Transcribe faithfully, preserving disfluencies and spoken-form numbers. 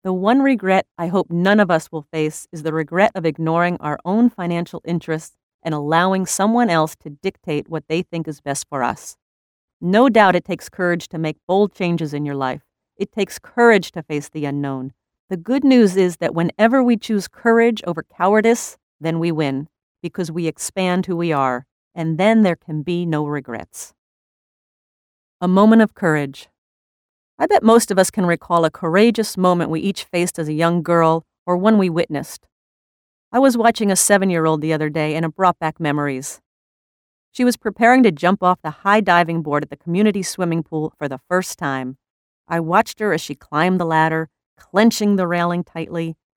The one regret I hope none of us will face is the regret of ignoring our own financial interests and allowing someone else to dictate what they think is best for us. No doubt it takes courage to make bold changes in your life. It takes courage to face the unknown. The good news is that whenever we choose courage over cowardice, then we win, because we expand who we are, and then there can be no regrets. A moment of courage. I bet most of us can recall a courageous moment we each faced as a young girl or one we witnessed. I was watching a seven-year-old the other day and it brought back memories. She was preparing to jump off the high diving board at the community swimming pool for the first time. I watched her as she climbed the ladder, clenching the railing tightly,